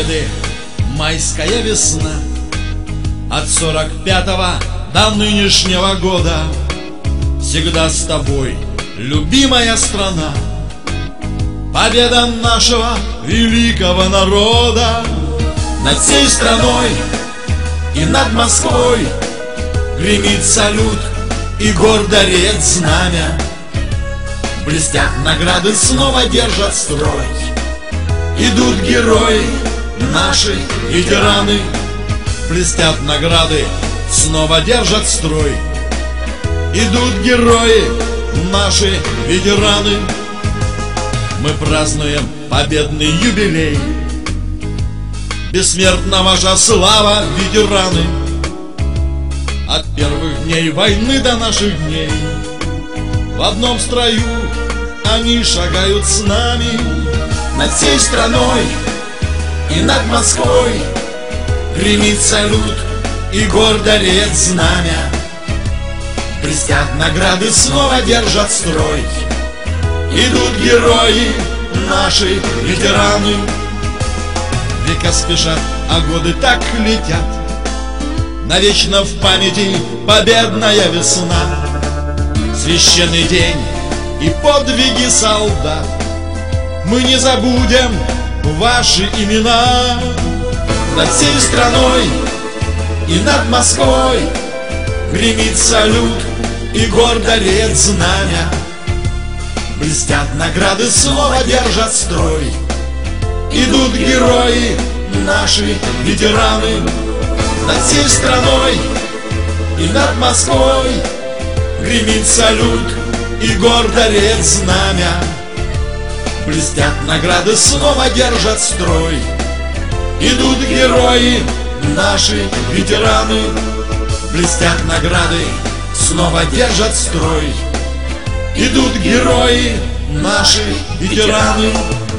Победы майская весна, от 45-го до нынешнего года всегда с тобой, любимая страна. Победа нашего великого народа над всей страной и над Москвой гремит салют и гордо реет знамя. Блестят награды, снова держат строй. Идут герои, наши ветераны. Блестят награды, снова держат строй. Идут герои, наши ветераны. Мы празднуем победный юбилей. Бессмертна ваша слава, ветераны. От первых дней войны до наших дней в одном строю они шагают с нами. Над всей страной и над Москвой гремит салют и гордо реет знамя. Блестят награды, снова держат строй. Идут герои, наши ветераны. Века спешат, а годы так летят. Навечно в памяти победная весна, священный день и подвиги солдат. Мы не забудем ваши имена. Над всей страной и над Москвой гремит салют и гордо реет знамя. Блестят награды, снова держат строй. Идут герои, наши ветераны. Над всей страной и над Москвой гремит салют и гордо реет знамя. Блестят награды, снова держат строй. Идут герои, наши ветераны. Блестят награды, снова держат строй. Идут герои, наши ветераны.